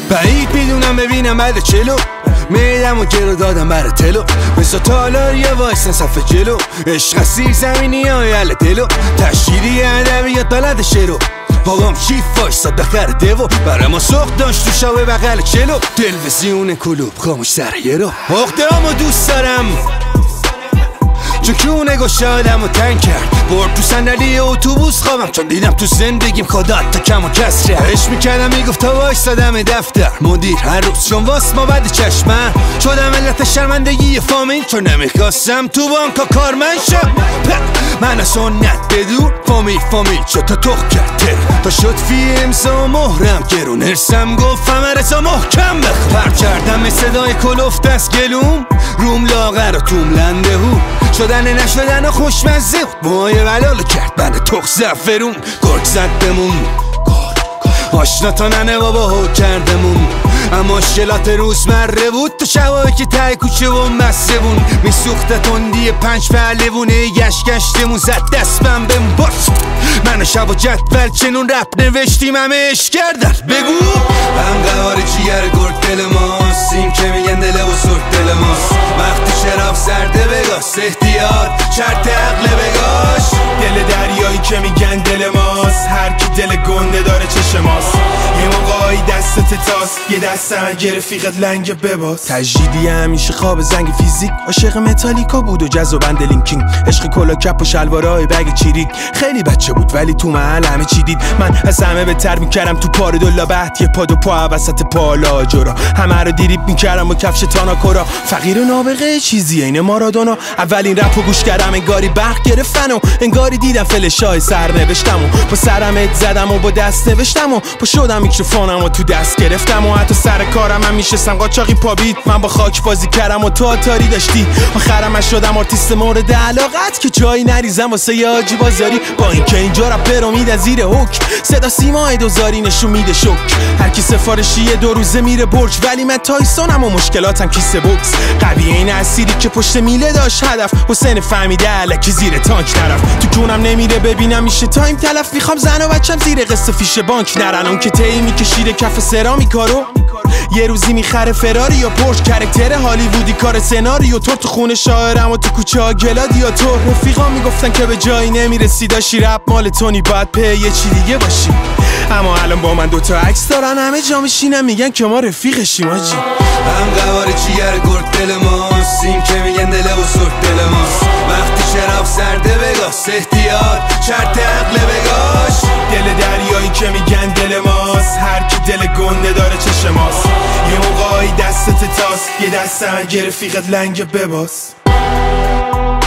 بعید میدونم ببینم بعد چلو میدم و گرو دادم برای تلو بسا تالار یا وایسن صفحه جلو عشق سیر زمینی های حل دلو تشکیلی ادبیات بلد شروع بابام چیف وایساد بخر دیو برای ما سخت داشت تو شاوه بغل چلو تلویزیون کلوب خاموش سر یه رو حقده همو دوست دارم چون کونه گشادم و تنگ کرد برد تو صندلی اتوبوس خوابم چون دیدم تو زندگیم خدات تا کم و کسره عشق میکردم میگفت تا وایسادم دفتر مدیر هر روز چون واس ما بعد چشمم شدم علت شرمندگی فامیل چون نمیخواستم تو بانکا کارمند شم من از سنت بدون فامیل شد تا تخ کرد تا شد فی امضا مهرم گرون ارسم گفتم رضا محکم بخور کردم به صدای کلفت از گلوم روم لاغر و توم لنده هو شدن نشدن و خوشمزه مای ولالو کرد بند تخ زفرون گرگ زد بمون آشنا تا ننه بابا هو کردمون اما شلات روزمره بود تو شبایی که تای کوچه و مسته بون میسوخته تندی 5 پهلوونه گشتمون زد دستم بهم باش من شب و جدول چنون رپ نوشتیم همه عشق کردن بگو هم قوار جیگر گرد دل ماست این که میگن دل و سرد دل ماست وقتی شراب سرده بگاست احتیاط شرط عقل بگاش دل دریایی که میگن دل ماست هر کی دل گنده داره چشم ماست یه موقعی دستت تاست یه دست اگه رفیقت لنگ بباز تجدیدی همیشه خواب زنگ فیزیک عاشق متالیکا بود و جز و بند لینکینگ عشق کلا کپ و شلوارای بگ چیریک خیلی بچه بود ولی تو محل همه چی دید من از همه بهتر میکردم تو پار دولا بهت یه پاد و پا وسط پالا جورا همه رو دیریب میکردم با کفش تاناکورا فقیر و نابغه چیزی اینه مارادونا اولین رپو گوش کردم انگاری برق گرفتن و انگاری دیدم فلشای سر نوشتم و با سرم زدم و با دست نوشتم و با شدم میکروفونم و تو دست گرفتم و حتی سر کارم هم میشستم قاچاقی پابید من با خاک بازی کردم و تو آتاری داشتی آخرم شدم آرتیست مورد علاقت که جایی نریزم واسه یه حاجی بازاری با اینکه اینجا رپ رو میده زیر حک صدا سیمای دوزاری نشون میده شک هر کی سفارشی 2 روزه میره برج ولی من تایسونم و مشکلاتم کیسه بوکس قوی این اسیری که پشت میله داشت هدف حسین فهمیده الکی زیر تانک نرفت تو کونم نمیره ببینم میشه تایم تلف میخوام زن و بچم زیر قسط فیش بانک نرن اون که تی میکشیده کف سرامیکارو یه روزی میخره فراری یا پورش کرکتر هالیوودی کار سناریو تو خونه شاعرم و تو کوچه ها گلادیاتور رفیقا میگفتن که به جایی نمیرسی داشی رپ مال تونی باید په یه چی دیگه باشی اما الان با من 2 تا عکس دارن همه جا میشینن میگن که ما رفیقشیم آجی هم قوار جیگر گرد دل ماست این که میگن دل و سرد دل ماست وقتی شراب سرده بگاست احتیاط شرط عقل بگاش دل دریایی که میگن دل ماست هر کی دل گنده داره چشم ماست یه موقعی دستت تاست یه دست اگه رفیقت لنگ بباز